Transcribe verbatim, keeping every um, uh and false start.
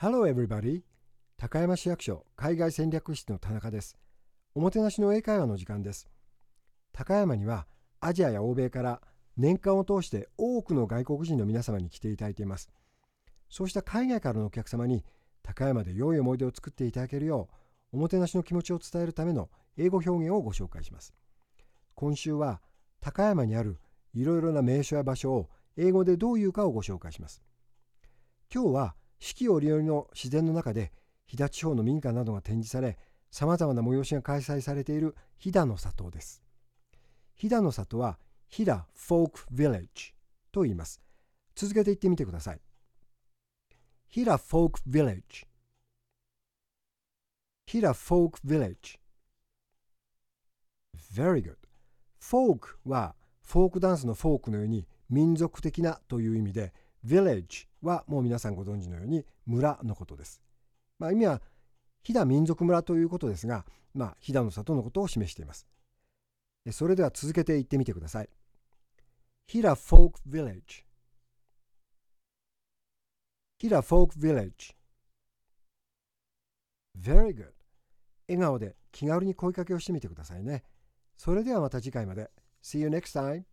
Hello everybody! 高山市役所海外戦略室の田中です。おもてなしの英会話の時間です。高山にはアジアや欧米から年間を通して多くの外国人の皆様に来ていただいています。そうした海外からのお客様に高山で良い思い出を作っていただけるようおもてなしの気持ちを伝えるための英語表現をご紹介します。今週は高山にあるいろいろな名所や場所を英語でどう言うかをご紹介します。今日は四季折々の自然の中で飛騨地方の民家などが展示され、さまざまな催しが開催されている飛騨の里です。飛騨の里は飛騨フォークヴィレッジと言います。続けて言ってみてください。飛騨フォークヴィレッジ。飛騨フォークヴィレッジ。Very good。フォークはフォークダンスのフォークのように民族的なという意味で、village はもう皆さんご存知のように村のことです。まあ、意味は飛騨民族村ということですが、まあ、飛騨の里のことを示しています。それでは続けて言ってみてください。飛騨フォークヴィレッジ。飛騨フォークヴィレッジ。Very good。笑顔で気軽に声かけをしてみてくださいね。それではまた次回まで。See you next time.